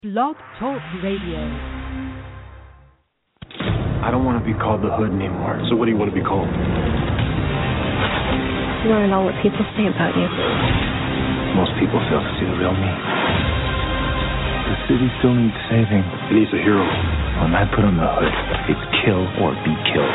Blog Talk Radio. I don't want to be called the Hood anymore. So what do you want to be called? You want to know what people say about you? Most people fail to see the real me. The city still needs saving. It needs a hero. When I put on the hood, it's kill or be killed.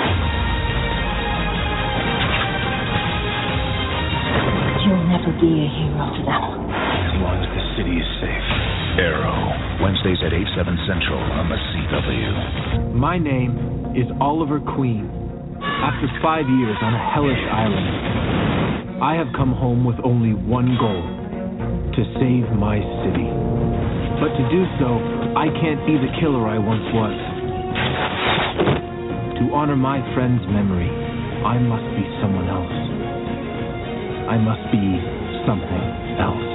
You'll never be a hero to them. As long as the city is safe. Arrow, Wednesdays at 8, 7 Central on the CW. My name is Oliver Queen. After 5 years on a hellish island, I have come home with only one goal: to save my city. But to do so, I can't be the killer I once was. To honor my friend's memory, I must be someone else. I must be something else.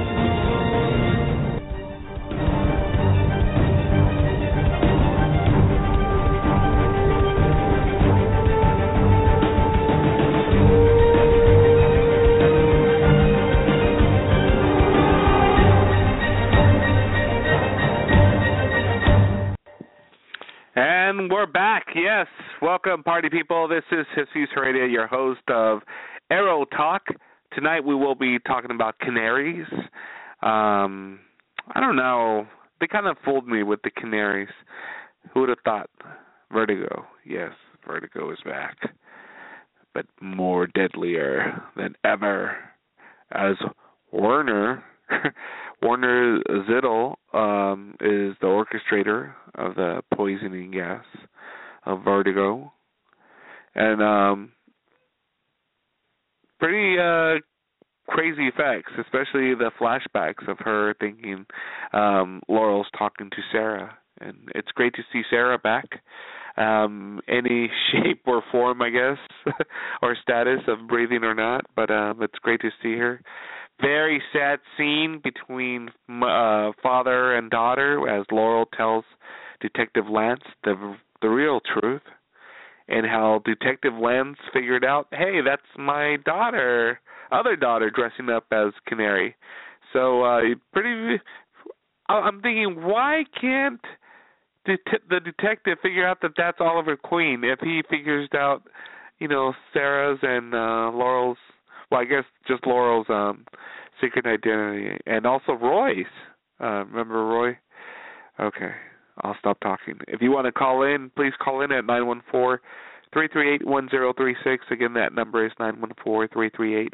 And we're back. Yes, welcome, party people. This is Jesus Radio, your host of Arrow Talk. Tonight we will be talking about canaries. I don't know. They kind of fooled me with the canaries. Who would have thought? Vertigo. Yes, Vertigo is back, but more deadlier than ever. As Werner Zittel is the orchestrator of the poisoning gas of Vertigo. And pretty crazy effects, especially the flashbacks of her thinking Laurel's talking to Sarah. And it's great to see Sarah back. Any shape or form, I guess, or status of breathing or not, but it's great to see her. Very sad scene between father and daughter as Laurel tells Detective Lance the real truth, and how Detective Lance figured out, hey, that's my other daughter dressing up as Canary. So I'm thinking, why can't the detective figure out that that's Oliver Queen if he figures out, Sarah's and Laurel's, well, I guess just Laurel's secret identity, and also Roy's. Remember Roy? Okay, I'll stop talking. If you want to call in, please call in at 914-338-1036. Again, that number is 914-338-1036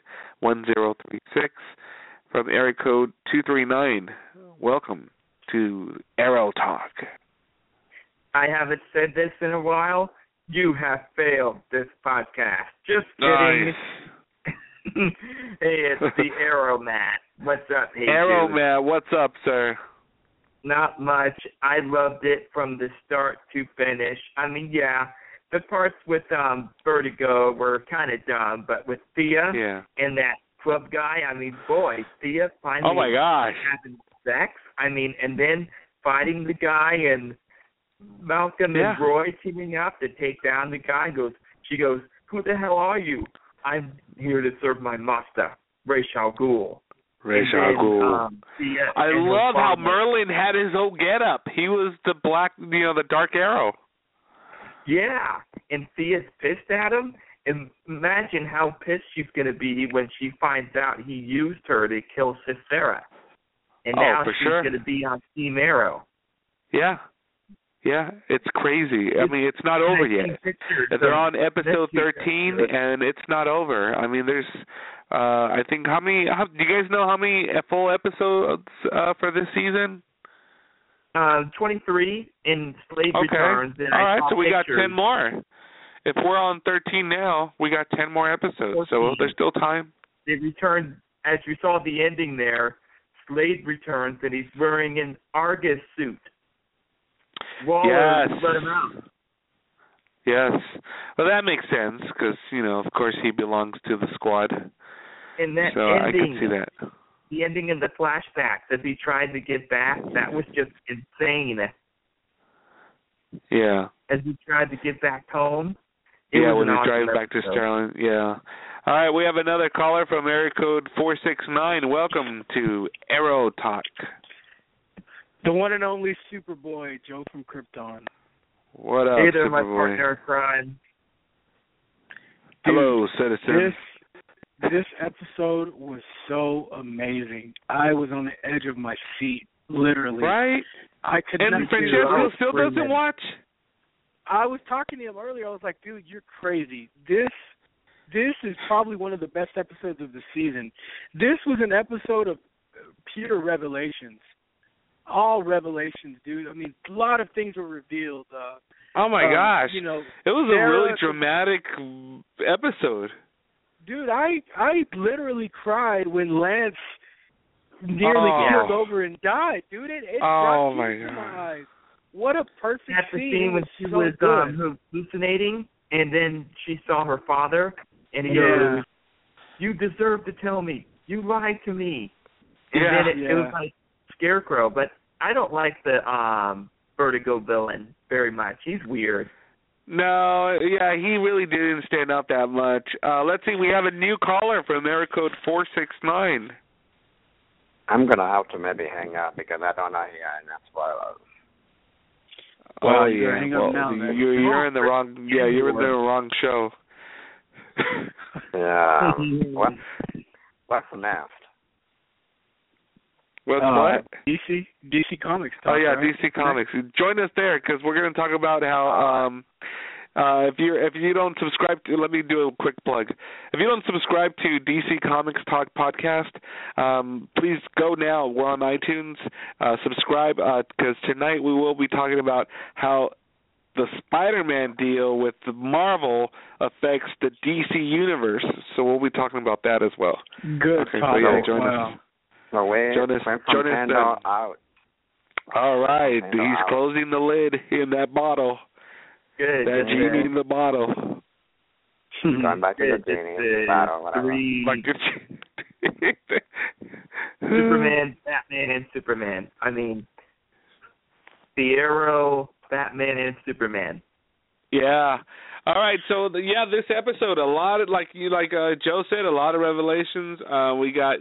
from area code 239. Welcome to Arrow Talk. I haven't said this in a while. You have failed this podcast. Just kidding. Nice. Hey, it's the Arrow Matt. What's up, hey Arrow dude? Matt, what's up, sir? Not much. I loved it from the start to finish. I mean, yeah, the parts with Vertigo were kind of dumb, but with Thea and that club guy, I mean, boy, Thea finally having sex. I mean, and then fighting the guy and Malcolm and Roy teaming up to take down the guy. She goes, who the hell are you? I'm here to serve my master, Ra's al Ghul. Ra's al Ghul. I love how Merlin had his own getup. He was the black, the Dark Arrow. Yeah, and Thea's pissed at him. And imagine how pissed she's going to be when she finds out he used her to kill Sarah. And now she's going to be on Team Arrow. Yeah. Yeah, it's crazy. I mean, it's not over yet. They're on episode 13, and it's not over. I mean, there's, I think, do you guys know how many full episodes for this season? 23 in Slade Returns. All right, so we got 10 more. If we're on 13 now, we got 10 more episodes, 14. So there's still time. They returned, as you saw the ending there, Slade returns, and he's wearing an Argus suit. Waller let him out. Yes. Well, that makes sense because, of course he belongs to the squad. And that ending, I can see that. The ending in the flashbacks as he tried to get back, that was just insane. Yeah. As he tried to get back home. When he's driving back to Sterling. Yeah. All right, we have another caller from area code 469. Welcome to Arrow Talk. The one and only Superboy, Joe from Krypton. What up, Hey there, my Superboy? partner in crime. Hello, citizen. This episode was so amazing. I was on the edge of my seat, literally. Right? I could not. And Francesco still doesn't watch? I was talking to him earlier. I was like, dude, you're crazy. This is probably one of the best episodes of the season. This was an episode of pure revelations. All revelations, dude. I mean, a lot of things were revealed. Oh, my gosh. You know, it was a really dramatic episode. Dude, I literally cried when Lance nearly killed over and died, dude. It brought tears to my eyes. What a perfect scene. That's the scene when she was hallucinating, and then she saw her father, and he goes, "You deserve to tell me. You lied to me." And then it was like Scarecrow, but I don't like the Vertigo villain very much. He's weird. No, yeah, he really didn't stand up that much. Let's see, we have a new caller from area code 469. I'm going to have to maybe hang up because I don't know here enough spoilers. Well, you're in the wrong. Yeah, you're in the wrong show. Yeah. What's next? What? DC Comics. Talk, DC Comics. Join us there because we're going to talk about how if you don't subscribe to, let me do a quick plug. If you don't subscribe to DC Comics Talk podcast, please go now. We're on iTunes. Subscribe because tonight we will be talking about how the Spider-Man deal with Marvel affects the DC universe. So we'll be talking about that as well. Good. Okay, so yeah, join us. No way. Jonas out. All right, he's closing the lid in that bottle. Good. That genie in the bottle. Going back to the genie in the bottle. Superman, Batman, and Superman. I mean, the Arrow, Batman, and Superman. Yeah. All right, so this episode, a lot of Joe said, a lot of revelations. We got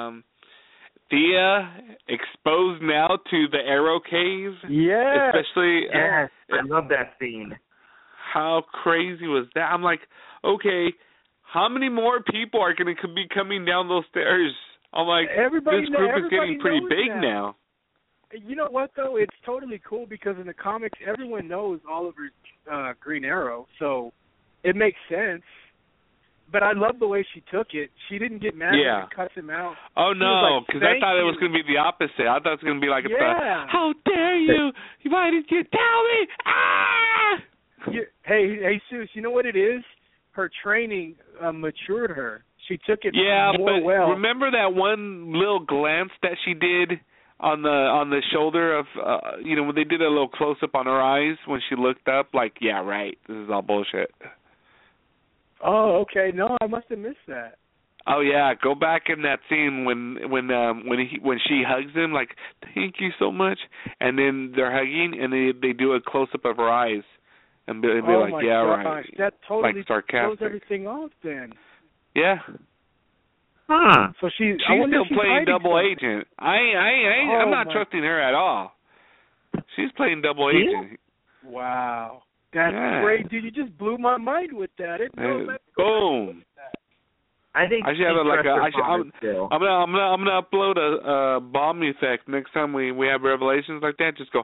Thea exposed now to the Arrow Cave. Yeah. Especially. Yes, I love that scene. How crazy was that? I'm like, okay, how many more people are going to be coming down those stairs? I'm like, this group is getting pretty big now. You know what, though? It's totally cool because in the comics, everyone knows Oliver's Green Arrow, so it makes sense. But I love the way she took it. She didn't get mad when he cuts him out. Oh, no, because I thought it was going to be the opposite. I thought it was going to be like, how dare you? Why did you tell me? Ah! Hey, Seuss, you know what it is? Her training matured her. She took it more well. Remember that one little glance that she did on the shoulder of, when they did a little close-up on her eyes when she looked up? Like, yeah, right, this is all bullshit. Oh, okay. No, I must have missed that. Oh yeah, go back in that scene when she hugs him, like, thank you so much, and then they're hugging and they do a close up of her eyes and be like, yeah, gosh, right, that totally like sarcastic. throws everything off then. Yeah. Huh. So she's still playing double agent. I'm not trusting her at all. She's playing double agent. Wow. That's great, dude. You just blew my mind with that. Boom. I think I should have I'm gonna upload a bomb effect next time we have revelations like that. Just go.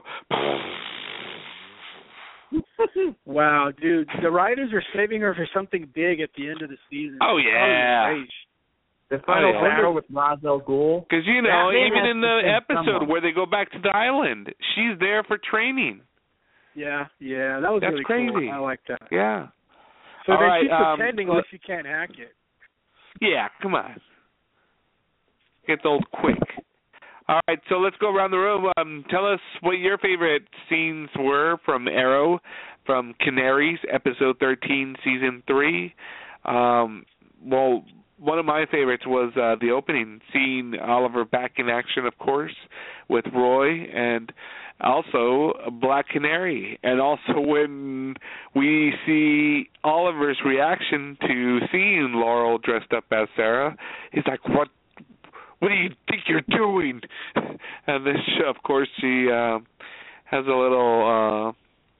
Wow, dude. The writers are saving her for something big at the end of the season. Oh yeah. The final battle with Ra's al Ghul. Because even in the episode where they go back to the island, she's there for training. Yeah, that was really crazy. Cool. I like that. Yeah. So she's pretending like she can't hack it. Yeah, come on. Gets old quick. All right, so let's go around the room. Tell us what your favorite scenes were from Arrow, from Canaries, episode 13, season 3. Well, one of my favorites was the opening, seeing Oliver back in action, of course, with Roy, and also Black Canary. And also when we see Oliver's reaction to seeing Laurel dressed up as Sarah, he's like, what do you think you're doing? And then, of course, she has a little,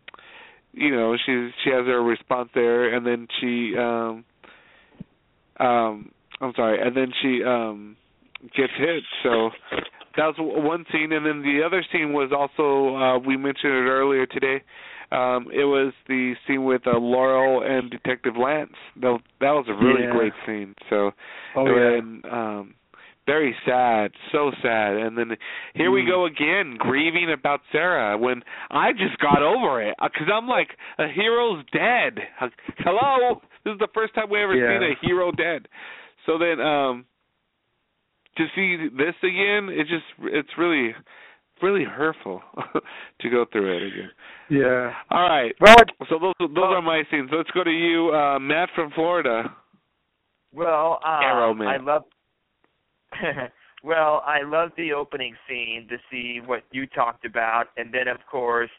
she has her response there, and then she, and then she gets hit. So that was one scene, and then the other scene was also, we mentioned it earlier today. It was the scene with Laurel and Detective Lance. That was a really great scene. So, very sad, so sad. And then here we go again, grieving about Sarah when I just got over it. Because I'm like, a hero's dead. Hello? This is the first time we ever seen a hero dead. So then to see this again, it's really, really hurtful to go through it again. Yeah. All right. Well, so those are my scenes. Let's go to you, Matt from Florida. Well, Arrowman. I love. Well, I love the opening scene to see what you talked about, and then of course,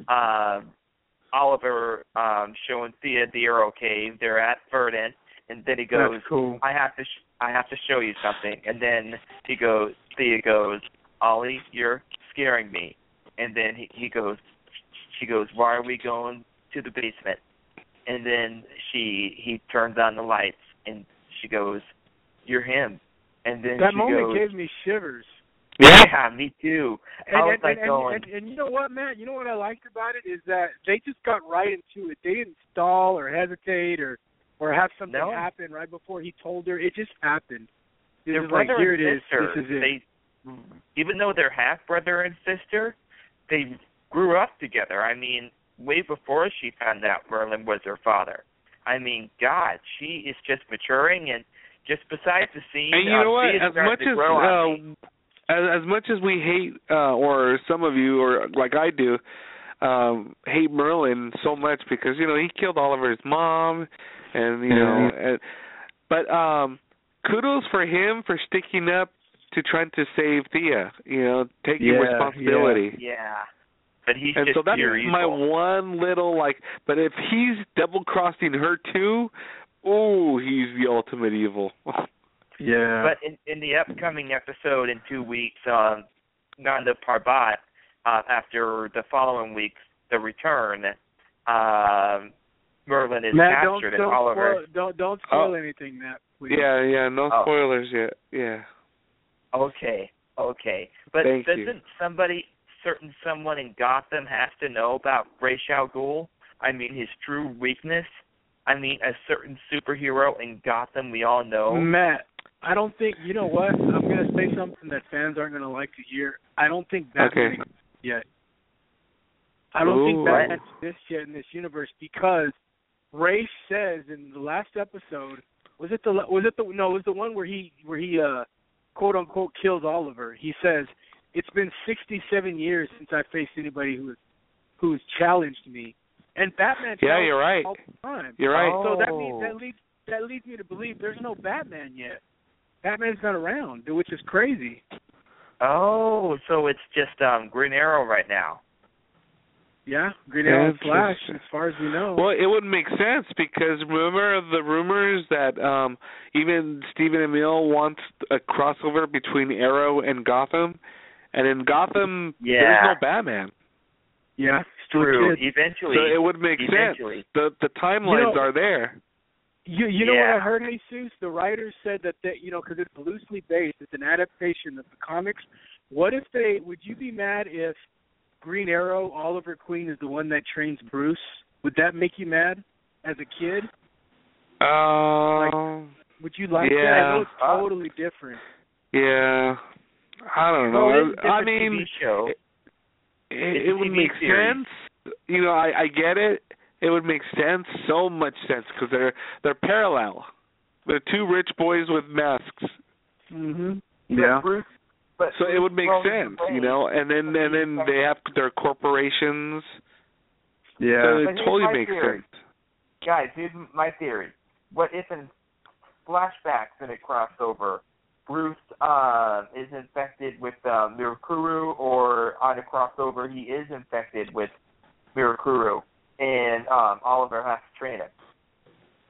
Oliver showing Thea the Arrow Cave. They're at Verdant, and then he goes, "That's cool. I have to show you something." And then Thea goes, "Ollie, you're scaring me." And then she goes, "Why are we going to the basement?" And then he turns on the lights, and she goes, "You're him." And then that she moment goes, gave me shivers. Yeah, me too. And you know what, Matt? You know what I liked about it is that they just got right into it. They didn't stall or hesitate or have something happen right before he told her. It just happened. It was like, here it is. This is it. Even though they're half brother and sister, they grew up together. I mean, way before she found out Merlin was her father. I mean, God, she is just maturing, and just besides the scene, and you know what? As much as we hate, or some of you, or like I do, hate Merlin so much because he killed Oliver's mom, and but kudos for him for sticking up to trying to save Thea. Taking responsibility. Yeah. But he's and just so that's evil. my one little But if he's double crossing her too. Oh, he's the ultimate evil. Yeah. But in the upcoming episode in 2 weeks, Nanda Parbat, after the following week, the return, Merlin is captured and Oliver. Don't spoil anything, Matt. Please. Yeah, no spoilers yet. Yeah. Okay. But doesn't someone in Gotham have to know about Ra's al Ghul? I mean, his true weakness. I mean, a certain superhero in Gotham we all know. Matt, I don't think, you know what? I'm going to say something that fans aren't going to like to hear. I don't think Batman exists yet. I don't think Batman exists yet in this universe because Ra's says in the last episode, was it the one where he quote unquote kills Oliver. He says, "It's been 67 years since I faced anybody who's challenged me." And Batman you're right. all the time. You're right. So that leads me to believe there's no Batman yet. Batman's not around, which is crazy. Oh, so it's just Green Arrow right now. Yeah, Green Arrow and Flash, as far as we know. Well, it would make sense because remember the rumors that even Stephen Amell wants a crossover between Arrow and Gotham, and in Gotham there's no Batman. Yeah, it's true. Eventually, so it would make sense. The timelines are there. You know what I heard, Jesus? The writers said that because it's loosely based, it's an adaptation of the comics. Would you be mad if Green Arrow, Oliver Queen, is the one that trains Bruce? Would that make you mad as a kid? Would you like that? I know it's totally different. Yeah, I don't know. I mean, TV show. It would make sense. I get it. It would make sense, so much sense, because they're parallel. They're two rich boys with masks. Mhm. Yeah. So it would make sense, and then they have their corporations. Yeah. So it totally makes sense. Guys, here's my theory. What if in flashbacks in a crossover, Bruce is infected with Mirakuru, or on a crossover he is infected with Mirakuru, and Oliver has to train him?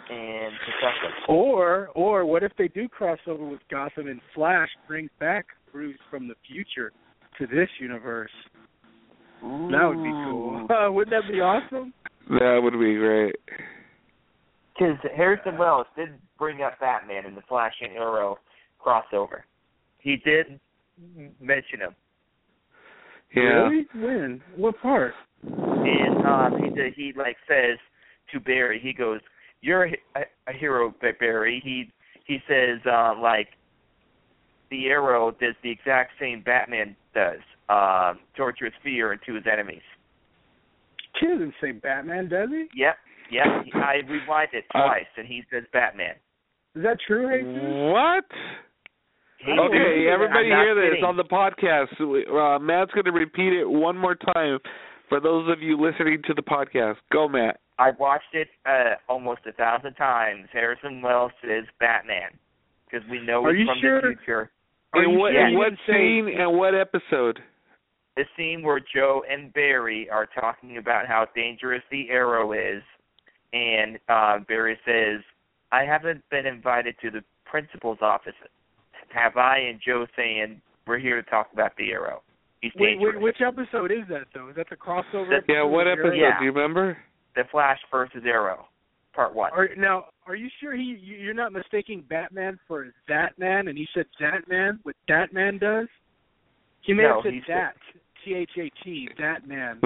and protect them. Or what if they do cross over with Gotham and Flash brings back Bruce from the future to this universe? Ooh. That would be cool. Wouldn't that be awesome? That would be great. Because Harrison Wells did bring up Batman in the Flash and Arrow crossover. He did mention him. Yeah. Really? When? What part? And he like says to Barry, he goes, "You're a hero, Barry." He says like the Arrow does the exact same Batman does, tortures fear into his enemies. He doesn't say Batman, does he? Yep. I rewind it twice, and he says Batman. Is that true, Jesus? What? Okay, everybody hear this on the podcast. Matt's going to repeat it one more time for those of you listening to the podcast. Go, Matt. I've watched it almost 1,000 times. Harrison Wells says Batman because we know he's from the future. In what scene and what episode? The scene where Joe and Barry are talking about how dangerous the Arrow is, and Barry says, "I haven't been invited to the principal's office, have I?" And Joe saying, "We're here to talk about the Arrow. He's dangerous." Wait, which episode is that, though? Is that the crossover? What episode? Yeah. Do you remember? The Flash versus Arrow, Part 1. Now, are you sure you're not mistaking Batman for Zatman, and he said Zatman, what Zatman does? He may have said Zat, T-H-A-T, Zatman.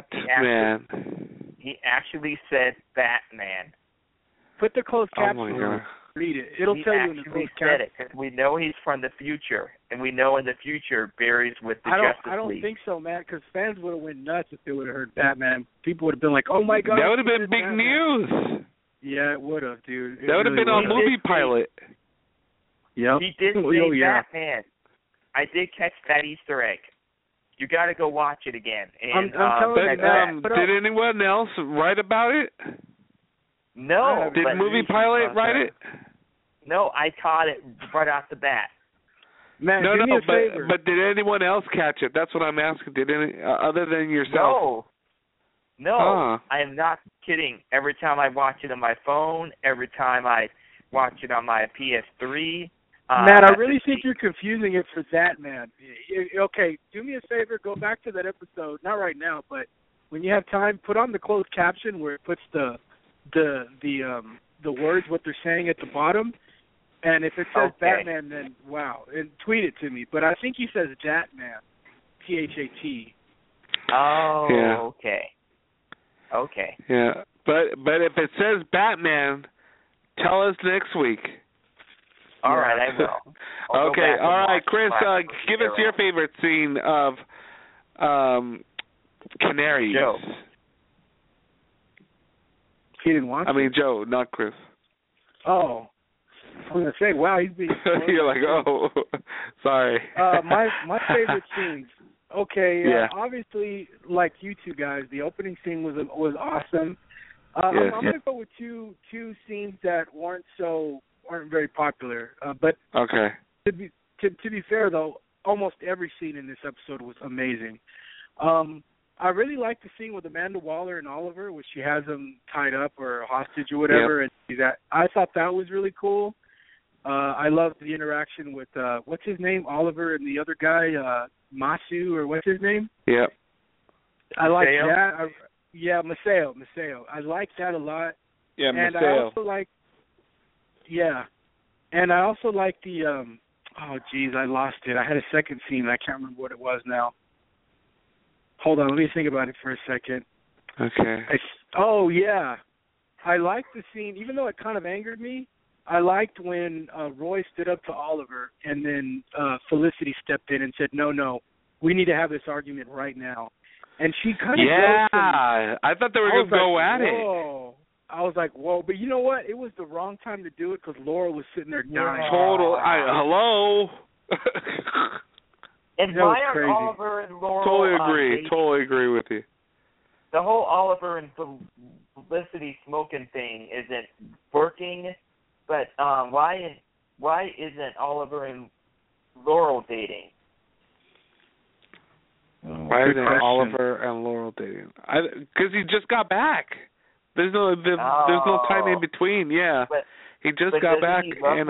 He actually said Batman. Put the closed caption on. Read it. It'll tell you in the closed caption. Because we know he's from the future, and we know in the future Barry's with the Justice League. I don't think so, Matt, because fans would have went nuts if they would have heard Batman. People would have been like, "Oh my God!" That would have been big news. Yeah, it would have, dude. That would have been on Movie Pilot. Yep. He did say Batman. I did catch that Easter egg. You got to go watch it again. And, I'm telling you, did anyone else write about it? No. Did Movie Pilot write it? No, I caught it right off the bat. Man, but did anyone else catch it? That's what I'm asking. Did any other than yourself? No. I am not kidding. Every time I watch it on my phone, every time I watch it on my PS3. Matt, I really think you're confusing it for that, man. Okay, do me a favor, go back to that episode. Not right now, but when you have time, put on the closed caption where it puts the words, what they're saying at the bottom. And if it says Batman, then wow, and tweet it to me. But I think he says Zatman, T-H-A-T. Oh, yeah. Okay. Yeah, but if it says Batman, tell us next week. All right, I will. Okay, all right, Chris, give us your favorite scene of Canaries. Joe. He didn't watch it? Joe, not Chris. Oh. I was going to say, wow, he's being... You're like, oh, sorry. My favorite scenes. Okay, yeah. Obviously, like you two guys, the opening scene was awesome. I'm going to go with two scenes that aren't very popular. But okay. To be fair, though, almost every scene in this episode was amazing. I really like the scene with Amanda Waller and Oliver, where she has them tied up or hostage or whatever. Yep. And I thought that was really cool. I loved the interaction with what's his name, Oliver, and the other guy, Masu, or what's his name? Yep. I like that. Maceo. I like that a lot. Yeah, and Maceo. I also like. Yeah, and I also like the. Oh, geez, I lost it. I had a second scene. I can't remember what it was now. Hold on, let me think about it for a second. Okay. Oh, yeah. I liked the scene, even though it kind of angered me. I liked when Roy stood up to Oliver, and then Felicity stepped in and said, no, we need to have this argument right now. And she kind of I thought they were going to go at it. I was like, whoa. But you know what? It was the wrong time to do it because Laura was sitting there dying. Hello? And why aren't Oliver and Laura... Totally agree with you. The whole Oliver and Felicity smoking thing isn't working, but why isn't Oliver and Laurel dating? Why isn't Oliver and Laurel dating? Because he just got back. There's no time in between. Yeah, but, he just got back and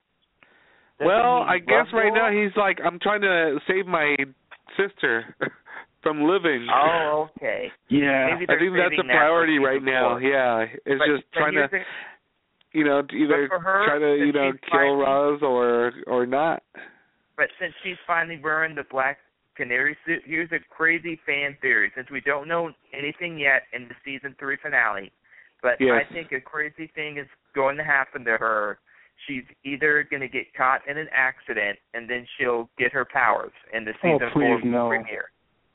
well, I guess right now he's like, I'm trying to save my sister from living. Oh, okay. Yeah, I think that's a priority right now. Yeah, it's just trying to, either try to, kill Roz or not. But since she's finally wearing the black canary suit, here's a crazy fan theory. Since we don't know anything yet in the season 3 finale, but I think a crazy thing is going to happen to her. She's either going to get caught in an accident, and then she'll get her powers in the season 4 premiere.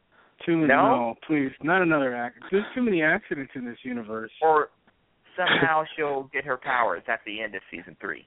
No, please, not another accident. There's too many accidents in this universe. Or somehow she'll get her powers at the end of season 3.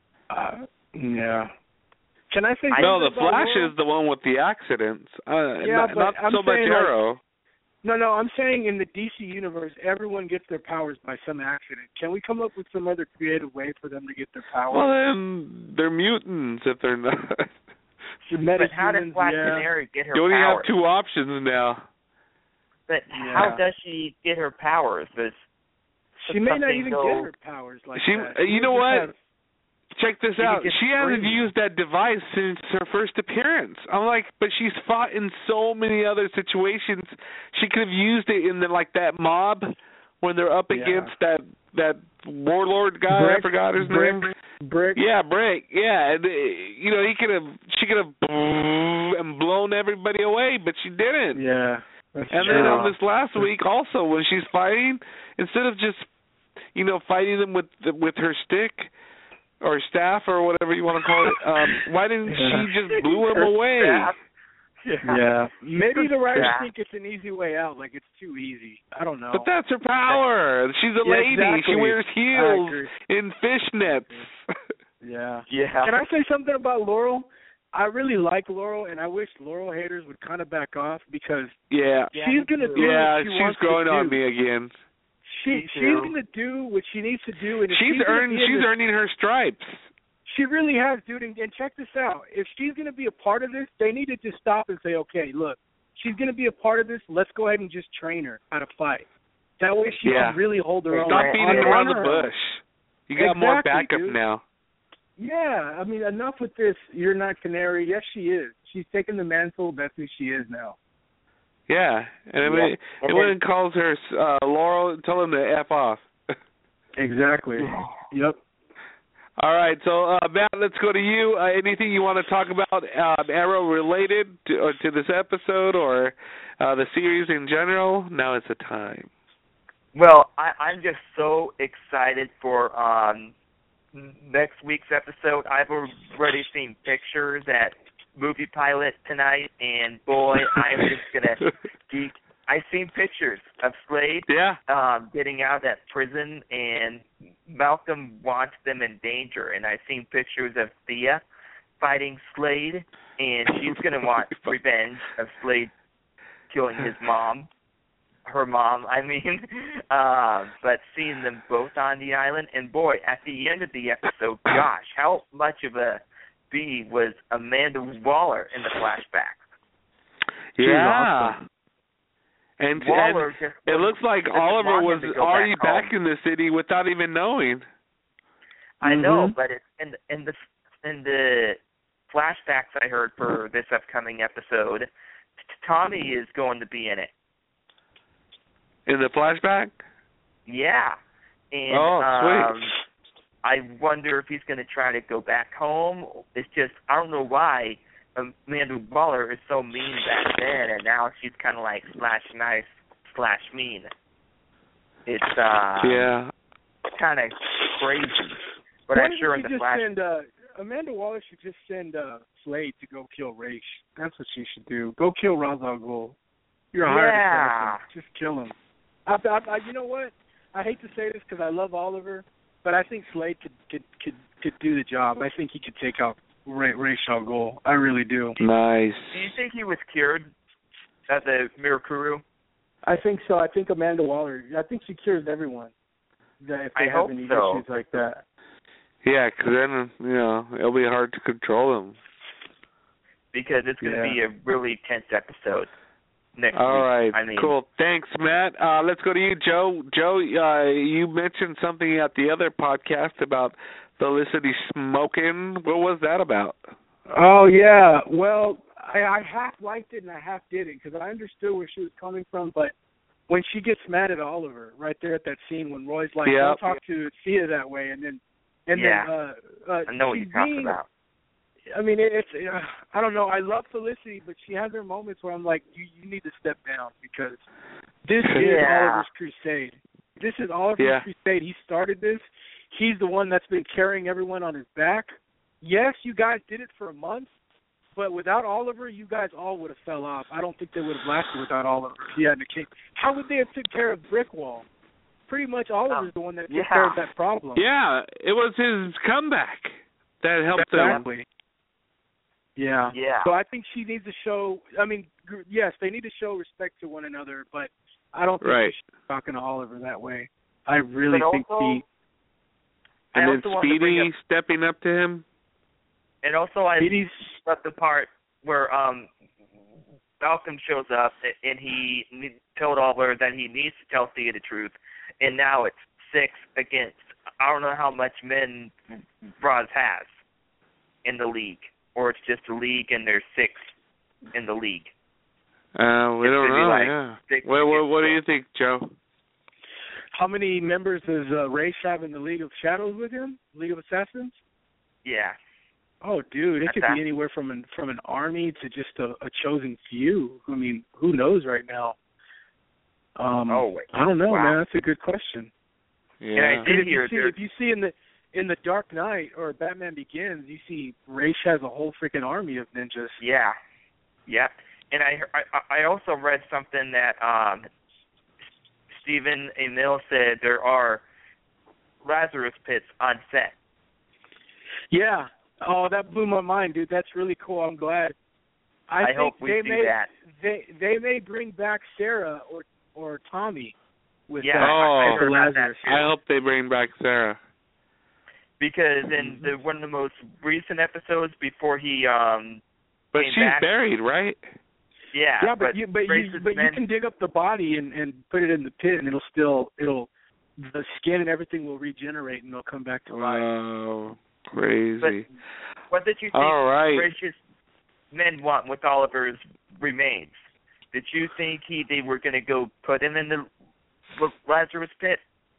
Yeah. Can I say? No, the Flash is the one with the accidents. Not so much Arrow. No, I'm saying in the DC universe, everyone gets their powers by some accident. Can we come up with some other creative way for them to get their powers? Well, then they're mutants if they're not. But how does Black Canary get her powers? You only have 2 options now. But how does she get her powers? She may not even get her powers like that. You know what? Check this out. She hasn't used that device since her first appearance. I'm like, but she's fought in so many other situations. She could have used it in that mob when they're up against that warlord guy. I forgot his name. Brick. Yeah, Brick. Yeah, and, she could have blown everybody away, but she didn't. Yeah. And then on this last week also, when she's fighting, instead of just fighting them with her stick or staff or whatever you want to call it, why didn't she just blew him away? Yeah. Maybe the writers think it's an easy way out, like it's too easy. I don't know. But that's her power. She's a lady. Exactly. She wears heels in fishnets. Yeah. Can I say something about Laurel? I really like Laurel, and I wish Laurel haters would kind of back off because she's going to do what she wants growing to do. on me again. She's going to do what she needs to do. And she's earning her stripes. She really has, dude. And check this out. If she's going to be a part of this, they need to just stop and say, okay, look, she's going to be a part of this. Let's go ahead and just train her how to fight. That way she can really hold her own. Stop beating around the bush. You got more backup now. Yeah, I mean, enough with this. You're not Canary. Yes, she is. She's taken the mantle. That's who she is now. Yeah, and when calls her Laurel, tell him to F off. Exactly. Yep. All right, so Matt, let's go to you. Anything you want to talk about Arrow related to this episode or the series in general? Now is the time. Well, I'm just so excited for next week's episode. I've already seen pictures at Movie Pilot tonight, and boy, I'm just gonna geek. I've seen pictures of Slade getting out of that prison, and Malcolm wants them in danger. And I've seen pictures of Thea fighting Slade, and she's gonna want revenge of Slade killing his mom. Her mom, I mean. But seeing them both on the island, and boy, at the end of the episode, gosh, how much of a bee was Amanda Waller in the flashback? Yeah. Awesome. And it looks like Oliver was already back in the city without even knowing. I know, but it's in the flashbacks I heard for this upcoming episode, Tommy is going to be in it. In the flashback? Yeah. And, sweet. I wonder if he's going to try to go back home. It's just, I don't know why Amanda Waller is so mean back then, and now she's kind of like /nice/mean. It's kind of crazy. But I'm sure in the flash... Amanda Waller should just send Slade to go kill Raish. That's what she should do. Go kill Ra's al Ghul. You're a hired assassin. Just kill him. You know what? I hate to say this because I love Oliver, but I think Slade could do the job. I think he could take out Ra's al Ghul. I really do. Nice. Do you think he was cured at the Mirakuru? I think so. I think Amanda Waller. I think she cures everyone. If they have any issues like that. Yeah, because then it'll be hard to control them. Because it's going to be a really tense episode. next All week. right, cool. Thanks, Matt. Let's go to you, Joe. Joe, you mentioned something at the other podcast about Felicity smoking. What was that about? Oh, yeah. Well, I half liked it and I half didn't because I understood where she was coming from, but when she gets mad at Oliver right there at that scene when Roy's like, don't talk to Thea that way, and then I know what you're talking about. I mean, it's I don't know. I love Felicity, but she has her moments where I'm like, you need to step down because this is Oliver's crusade. This is Oliver's crusade. He started this. He's the one that's been carrying everyone on his back. Yes, you guys did it for a month, but without Oliver, you guys all would have fell off. I don't think they would have lasted without Oliver. If he hadn't came. How would they have took care of Brickwall? Pretty much Oliver's the one that took care of that problem. Yeah, it was his comeback that helped them. Yeah. So I think she needs to show, I mean, yes, they need to show respect to one another, but I don't think she should be talking to Oliver that way. I really think And then Speedy stepping up to him. And also I love the part where Malcolm shows up and he told Oliver that he needs to tell Thea the truth, and now it's 6 against, I don't know how much men Roz has in the league. Or it's just a league and there's 6 in the league. We don't know, What do you think, Joe? How many members does Ra's have in the League of Shadows with him? League of Assassins? Yeah. Oh, dude, it could be anywhere from an army to just a chosen few. I mean, who knows right now? I don't know, man. That's a good question. Yeah. And I did hear if you see in the Dark Knight or Batman Begins, you see Ra's has a whole freaking army of ninjas. Yeah. And I also read something that Stephen Amell said there are Lazarus pits on set. Yeah. Oh, that blew my mind, dude. That's really cool. I'm glad. I think hope we see that. They may bring back Sarah or Tommy with Lazarus. I hope they bring back Sarah. Because in one of the most recent episodes before he but she's buried, right? Yeah, but you can dig up the body and put it in the pit, and the skin and everything will regenerate and it'll come back to life. Oh, crazy! But what did you think? Gracious men want with Oliver's remains? Did you think they were going to go put him in the Lazarus pit?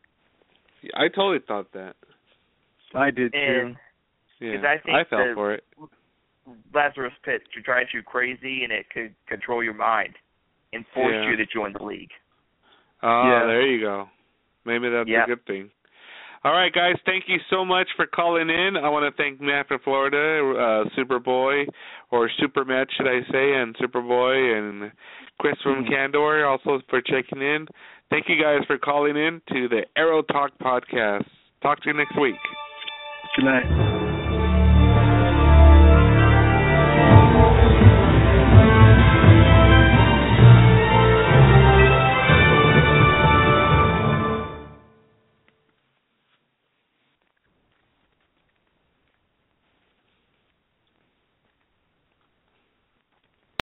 I totally thought that. I did too. Because I think I fell for it. Lazarus pit drives you crazy, and it could control your mind and force you to join the league. There you go. Maybe that's a good thing. All right, guys, thank you so much for calling in. I want to thank Matt from Florida, Superboy, or Super Matt, should I say, and Superboy, and Chris from Candor also for checking in. Thank you guys for calling in to the Arrow Talk podcast. Talk to you next week. Good night.